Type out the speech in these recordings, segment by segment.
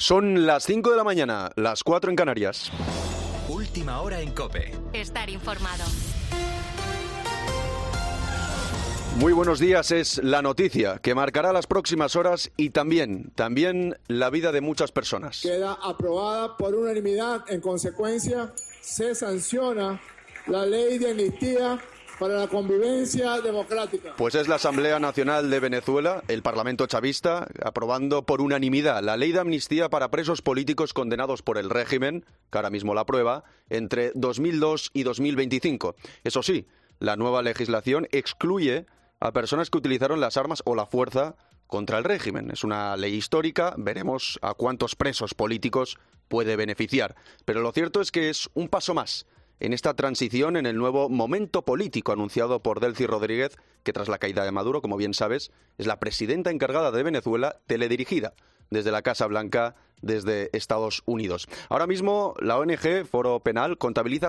Son las 5 de la mañana, las 4 en Canarias. Última hora en COPE. Estar informado. Muy buenos días, es la noticia que marcará las próximas horas y también la vida de muchas personas. Queda aprobada por unanimidad. En consecuencia, se sanciona la ley de amnistía para la convivencia democrática. Pues es la Asamblea Nacional de Venezuela, el Parlamento chavista, aprobando por unanimidad la ley de amnistía para presos políticos condenados por el régimen, que ahora mismo la aprueba, entre 2002 y 2025. Eso sí, la nueva legislación excluye a personas que utilizaron las armas o la fuerza contra el régimen. Es una ley histórica, veremos a cuántos presos políticos puede beneficiar. Pero lo cierto es que es un paso más en esta transición, en el nuevo momento político anunciado por Delcy Rodríguez, que tras la caída de Maduro, como bien sabes, es la presidenta encargada de Venezuela, teledirigida desde la Casa Blanca, desde Estados Unidos. Ahora mismo, la ONG Foro Penal contabiliza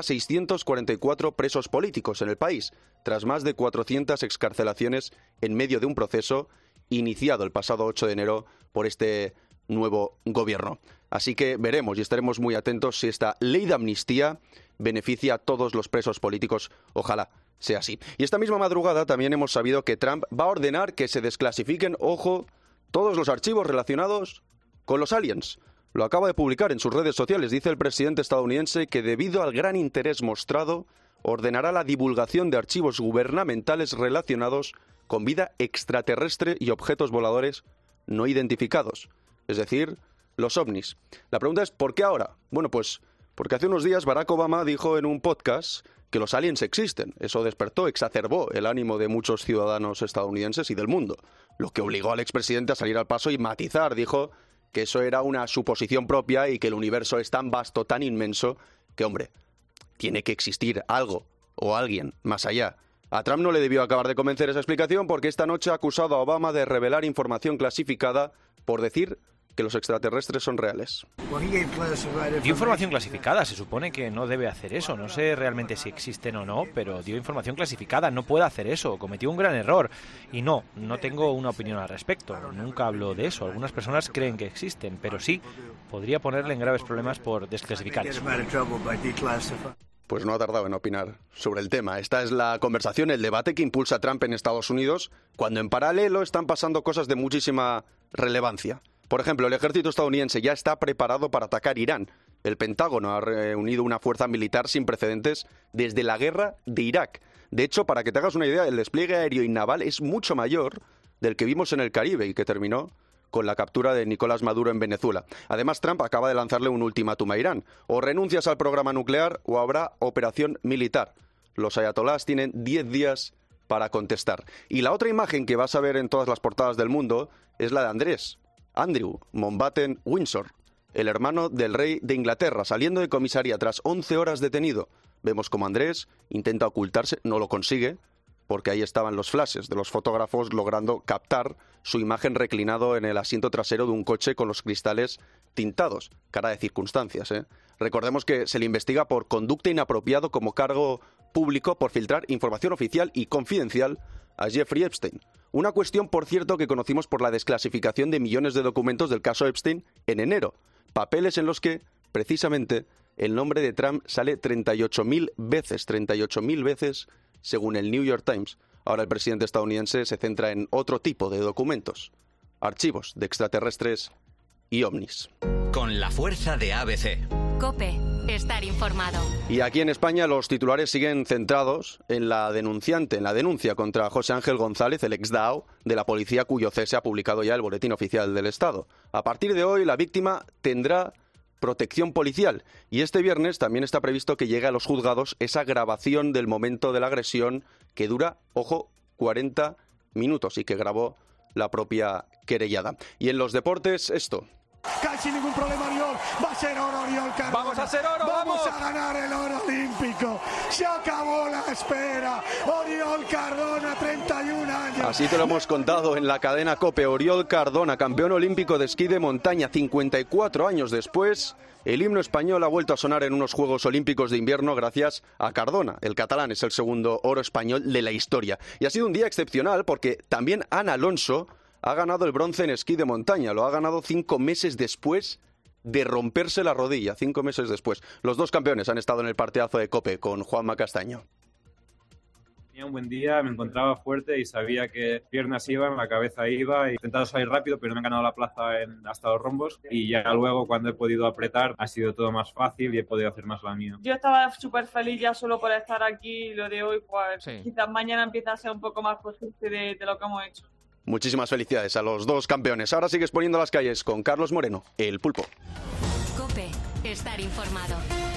644 presos políticos en el país, tras más de 400 excarcelaciones en medio de un proceso iniciado el pasado 8 de enero por este nuevo gobierno. Así que veremos y estaremos muy atentos si esta ley de amnistía beneficia a todos los presos políticos. Ojalá sea así. Y esta misma madrugada también hemos sabido que Trump va a ordenar que se desclasifiquen, ojo, todos los archivos relacionados con los aliens. Lo acaba de publicar en sus redes sociales. Dice el presidente estadounidense que debido al gran interés mostrado, ordenará la divulgación de archivos gubernamentales relacionados con vida extraterrestre y objetos voladores no identificados. Es decir, los ovnis. La pregunta es, ¿por qué ahora? Bueno, pues porque hace unos días Barack Obama dijo en un podcast que los aliens existen. Eso despertó, exacerbó el ánimo de muchos ciudadanos estadounidenses y del mundo, lo que obligó al expresidente a salir al paso y matizar. Dijo que eso era una suposición propia y que el universo es tan vasto, tan inmenso, que, hombre, tiene que existir algo o alguien más allá. A Trump no le debió acabar de convencer esa explicación porque esta noche ha acusado a Obama de revelar información clasificada por decir que los extraterrestres son reales. Dio información clasificada, se supone que no debe hacer eso. No sé realmente si existen o no, pero dio información clasificada, no puede hacer eso, cometió un gran error. Y no tengo una opinión al respecto, nunca hablo de eso. Algunas personas creen que existen, pero sí, podría ponerle en graves problemas por desclasificar eso. Pues no ha tardado en opinar sobre el tema. Esta es la conversación, el debate que impulsa a Trump en Estados Unidos, cuando en paralelo están pasando cosas de muchísima relevancia. Por ejemplo, el ejército estadounidense ya está preparado para atacar Irán. El Pentágono ha reunido una fuerza militar sin precedentes desde la guerra de Irak. De hecho, para que te hagas una idea, el despliegue aéreo y naval es mucho mayor del que vimos en el Caribe y que terminó con la captura de Nicolás Maduro en Venezuela. Además, Trump acaba de lanzarle un ultimátum a Irán. O renuncias al programa nuclear o habrá operación militar. Los ayatolás tienen 10 días para contestar. Y la otra imagen que vas a ver en todas las portadas del mundo es la de Andrew Mountbatten Windsor, el hermano del rey de Inglaterra, saliendo de comisaría tras 11 horas detenido. Vemos como Andrés intenta ocultarse, no lo consigue, porque ahí estaban los flashes de los fotógrafos logrando captar su imagen reclinado en el asiento trasero de un coche con los cristales tintados. Cara de circunstancias, ¿eh? Recordemos que se le investiga por conducta inapropiado como cargo público por filtrar información oficial y confidencial a Jeffrey Epstein. Una cuestión, por cierto, que conocimos por la desclasificación de millones de documentos del caso Epstein en enero. Papeles en los que, precisamente, el nombre de Trump sale 38.000 veces, según el New York Times. Ahora el presidente estadounidense se centra en otro tipo de documentos, archivos de extraterrestres y ovnis. Con la fuerza de ABC. COPE. Estar informado. Y aquí en España los titulares siguen centrados en la denuncia contra José Ángel González, el ex-DAO de la policía, cuyo cese ha publicado ya el Boletín Oficial del Estado. A partir de hoy, la víctima tendrá protección policial y este viernes también está previsto que llegue a los juzgados esa grabación del momento de la agresión que dura, ojo, 40 minutos y que grabó la propia querellada. Y en los deportes, esto. Cae sin ningún problema Oriol, va a ser oro Oriol Cardona. Vamos a hacer oro, vamos a ganar el oro olímpico. Se acabó la espera. Oriol Cardona, 31 años. Así te lo hemos contado en la cadena COPE. Oriol Cardona, campeón olímpico de esquí de montaña, 54 años después. El himno español ha vuelto a sonar en unos Juegos Olímpicos de invierno gracias a Cardona. El catalán es el segundo oro español de la historia. Y ha sido un día excepcional porque también Ana Alonso ha ganado el bronce en esquí de montaña. Lo ha ganado 5 meses después de romperse la rodilla 5 meses después. Los dos campeones han estado en el partidazo de COPE con Juanma Castaño. Tenía un buen día, me encontraba fuerte y sabía que piernas iban, la cabeza iba, y he intentado salir rápido, pero me han ganado la plaza hasta los rombos, y ya luego cuando he podido apretar ha sido todo más fácil y he podido hacer más la mía. Yo estaba súper feliz ya solo por estar aquí, lo de hoy, pues sí. Quizás mañana empieza a ser un poco más consciente de lo que hemos hecho. Muchísimas felicidades a los dos campeones. Ahora sigues poniendo las calles con Carlos Moreno, el Pulpo. COPE, estar informado.